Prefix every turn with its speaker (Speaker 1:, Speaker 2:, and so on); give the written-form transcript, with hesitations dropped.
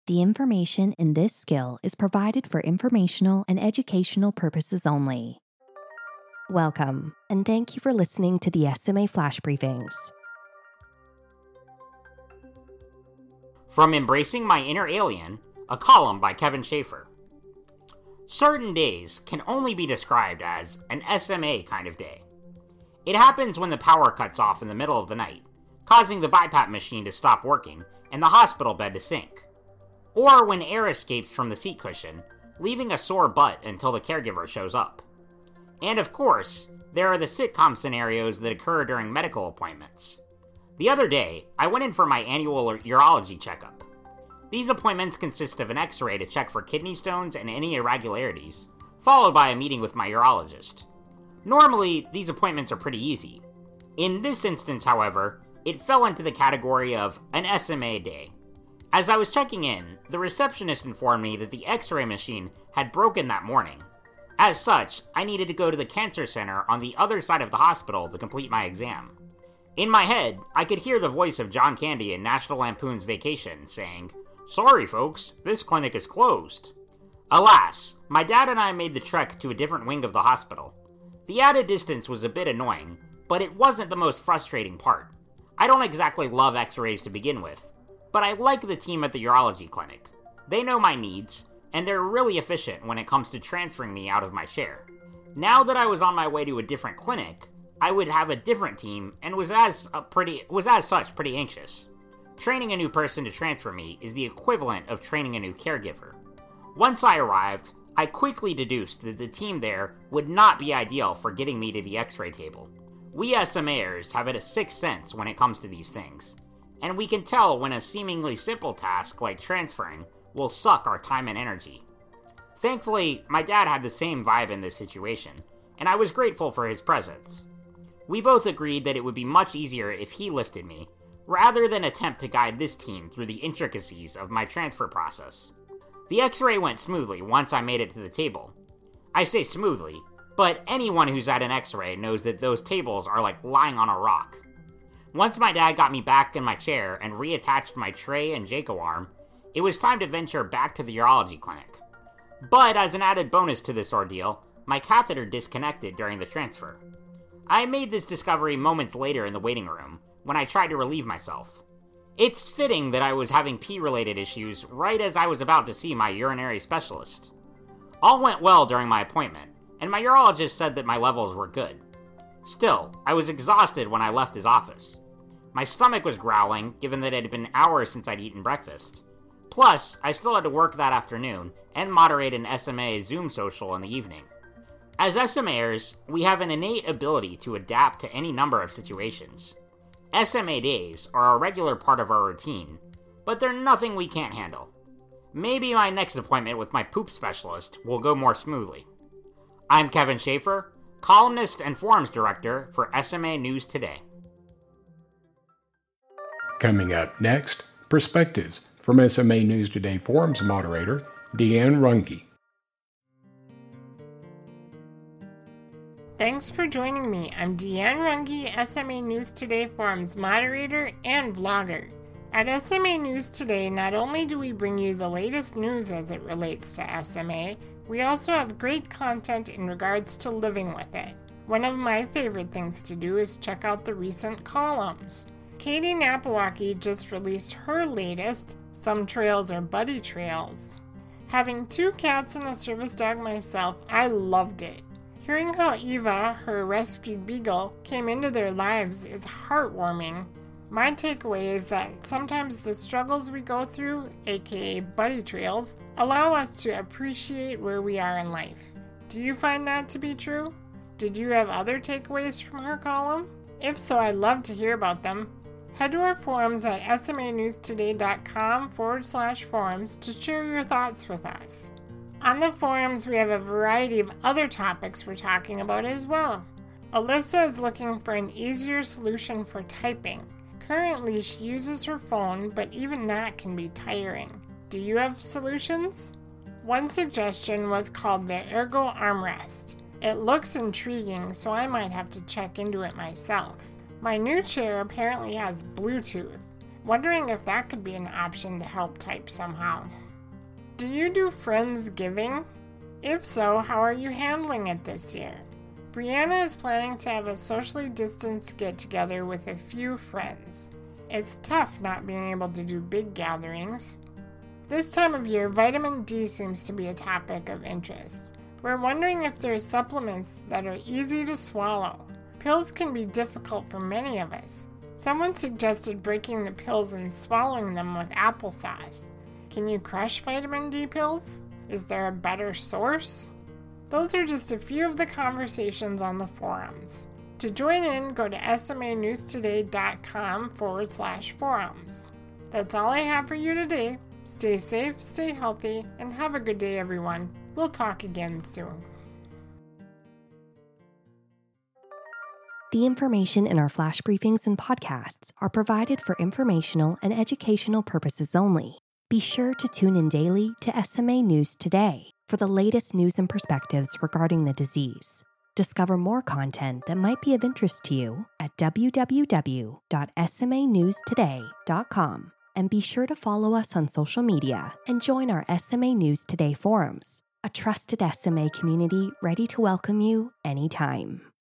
Speaker 1: The information in this skill is provided for informational and educational purposes only. Welcome, and thank you for listening to the SMA Flash Briefings.
Speaker 2: From Embracing My Inner Alien, a column by Kevin Schaefer. Certain days can only be described as an SMA kind of day. It happens when the power cuts off in the middle of the night, causing the BiPAP machine to stop working and the hospital bed to sink. Or when air escapes from the seat cushion, leaving a sore butt until the caregiver shows up. And of course, there are the sitcom scenarios that occur during medical appointments. The other day, I went in for my annual urology checkup. These appointments consist of an x-ray to check for kidney stones and any irregularities, followed by a meeting with my urologist. Normally, these appointments are pretty easy. In this instance, however, it fell into the category of an SMA day. As I was checking in, the receptionist informed me that the x-ray machine had broken that morning. As such, I needed to go to the cancer center on the other side of the hospital to complete my exam. In my head, I could hear the voice of John Candy in National Lampoon's Vacation saying, "Sorry folks, this clinic is closed." Alas, my dad and I made the trek to a different wing of the hospital. The added distance was a bit annoying, but it wasn't the most frustrating part. I don't exactly love x-rays to begin with, but I like the team at the urology clinic. They know my needs, and they're really efficient when it comes to transferring me out of my chair. Now that I was on my way to a different clinic, I would have a different team and was as such pretty anxious. Training a new person to transfer me is the equivalent of training a new caregiver. Once I arrived, I quickly deduced that the team there would not be ideal for getting me to the x-ray table. We SMAers have a sixth sense when it comes to these things, and we can tell when a seemingly simple task like transferring will suck our time and energy. Thankfully, my dad had the same vibe in this situation, and I was grateful for his presence. We both agreed that it would be much easier if he lifted me, rather than attempt to guide this team through the intricacies of my transfer process. The x-ray went smoothly once I made it to the table. I say smoothly, but anyone who's at an x-ray knows that those tables are like lying on a rock. Once my dad got me back in my chair and reattached my tray and Jayco arm, it was time to venture back to the urology clinic. But as an added bonus to this ordeal, my catheter disconnected during the transfer. I made this discovery moments later in the waiting room, when I tried to relieve myself. It's fitting that I was having pee-related issues right as I was about to see my urinary specialist. All went well during my appointment, and my urologist said that my levels were good. Still, I was exhausted when I left his office. My stomach was growling, given that it had been hours since I'd eaten breakfast. Plus, I still had to work that afternoon, and moderate an SMA Zoom social in the evening. As SMAers, we have an innate ability to adapt to any number of situations. SMA days are a regular part of our routine, but they're nothing we can't handle. Maybe my next appointment with my poop specialist will go more smoothly. I'm Kevin Schaefer, columnist and forums director for SMA News Today.
Speaker 3: Coming up next, perspectives from SMA News Today forums moderator Deanne Runge.
Speaker 4: Thanks for joining me. I'm Deanne Runge, SMA News Today forums moderator and vlogger. At SMA News Today, not only do we bring you the latest news as it relates to SMA, we also have great content in regards to living with it. One of my favorite things to do is check out the recent columns. Katie Napawaki just released her latest, Some Trails Are Buddy Trails. Having 2 cats and a service dog myself, I loved it. Hearing how Eva, her rescued beagle, came into their lives is heartwarming. My takeaway is that sometimes the struggles we go through, aka buddy trails, allow us to appreciate where we are in life. Do you find that to be true? Did you have other takeaways from her column? If so, I'd love to hear about them. Head to our forums at smanewstoday.com/forums to share your thoughts with us. On the forums, we have a variety of other topics we're talking about as well. Alyssa is looking for an easier solution for typing. Currently, she uses her phone, but even that can be tiring. Do you have solutions? One suggestion was called the Ergo Armrest. It looks intriguing, so I might have to check into it myself. My new chair apparently has Bluetooth. wondering if that could be an option to help type somehow. Do you do Friendsgiving? If so, how are you handling it this year? Brianna is planning to have a socially distanced get-together with a few friends. It's tough not being able to do big gatherings. This time of year, vitamin D seems to be a topic of interest. We're wondering if there are supplements that are easy to swallow. Pills can be difficult for many of us. Someone suggested breaking the pills and swallowing them with applesauce. Can you crush vitamin D pills? Is there a better source? Those are just a few of the conversations on the forums. To join in, go to smanewstoday.com/forums. That's all I have for you today. Stay safe, stay healthy, and have a good day, everyone. We'll talk again soon.
Speaker 1: The information in our flash briefings and podcasts are provided for informational and educational purposes only. Be sure to tune in daily to SMA News Today for the latest news and perspectives regarding the disease. Discover more content that might be of interest to you at www.smanewstoday.com, and be sure to follow us on social media and join our SMA News Today forums, a trusted SMA community ready to welcome you anytime.